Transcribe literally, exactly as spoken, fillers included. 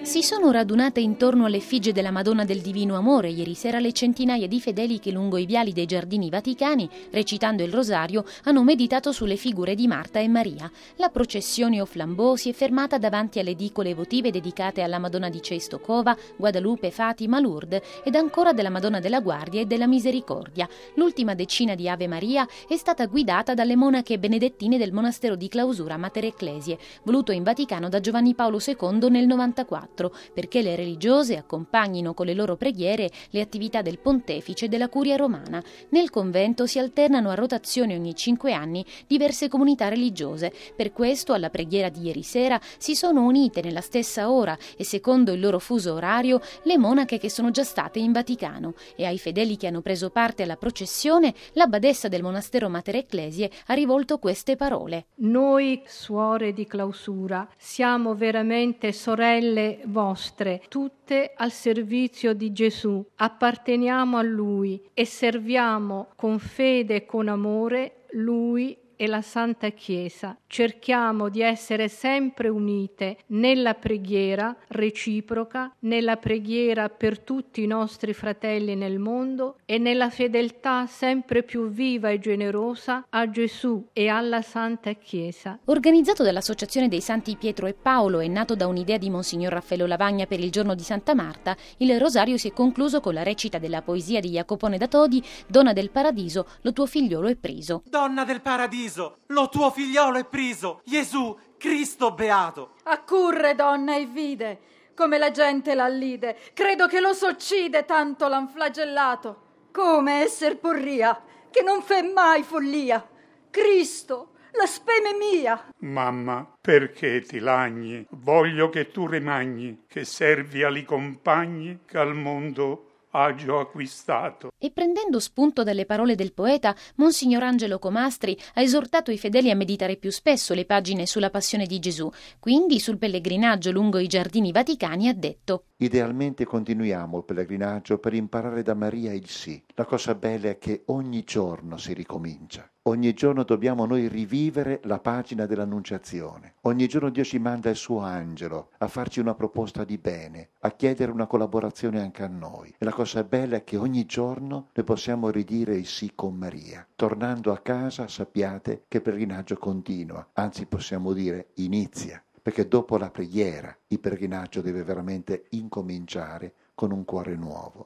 Si sono radunate intorno all'effigie della Madonna del Divino Amore ieri sera le centinaia di fedeli che lungo i viali dei Giardini Vaticani, recitando il rosario, hanno meditato sulle figure di Marta e Maria. La processione o flambeau si è fermata davanti alle edicole votive dedicate alla Madonna di Cestocova, Guadalupe, Fatima, Lourdes ed ancora della Madonna della Guardia e della Misericordia. L'ultima decina di Ave Maria è stata guidata dalle monache benedettine del monastero di clausura Mater Ecclesiae, voluto in Vaticano da Giovanni Paolo secondo nel novantaquattro, perché le religiose accompagnino con le loro preghiere le attività del pontefice e della curia romana. Nel convento si alternano a rotazione ogni cinque anni diverse comunità religiose. Per questo alla preghiera di ieri sera si sono unite nella stessa ora e secondo il loro fuso orario le monache che sono già state in Vaticano, e ai fedeli che hanno preso parte alla processione la badessa del monastero Mater Ecclesiae ha rivolto queste parole: Noi suore di clausura siamo veramente sorelle vostre, tutte al servizio di Gesù, apparteniamo a Lui e serviamo con fede e con amore Lui e la Santa Chiesa. Cerchiamo di essere sempre unite nella preghiera reciproca, nella preghiera per tutti i nostri fratelli nel mondo e nella fedeltà sempre più viva e generosa a Gesù e alla Santa Chiesa. Organizzato dall'Associazione dei Santi Pietro e Paolo e nato da un'idea di Monsignor Raffaello Lavagna per il giorno di Santa Marta, il rosario si è concluso con la recita della poesia di Jacopone da Todi, Donna del Paradiso, lo tuo figliolo è priso. Donna del Paradiso, lo tuo figliolo è priso, Gesù, Cristo beato. Accurre, donna, e vide come la gente l'allide. Credo che lo soccide, tanto l'han flagellato. Come esser porria, che non fe mai follia. Cristo, la speme mia. Mamma, perché ti lagni? Voglio che tu rimagni, che servi ali compagni che al mondo agio acquistato. E prendendo spunto dalle parole del poeta, Monsignor Angelo Comastri ha esortato i fedeli a meditare più spesso le pagine sulla passione di Gesù. Quindi sul pellegrinaggio lungo i Giardini Vaticani ha detto: Idealmente continuiamo il pellegrinaggio per imparare da Maria il sì. La cosa bella è che ogni giorno si ricomincia. Ogni giorno dobbiamo noi rivivere la pagina dell'Annunciazione. Ogni giorno Dio ci manda il suo angelo a farci una proposta di bene, a chiedere una collaborazione anche a noi. E la cosa bella è che ogni giorno noi possiamo ridire il sì con Maria. Tornando a casa sappiate che il pellegrinaggio continua, anzi possiamo dire inizia, perché dopo la preghiera il pellegrinaggio deve veramente incominciare con un cuore nuovo.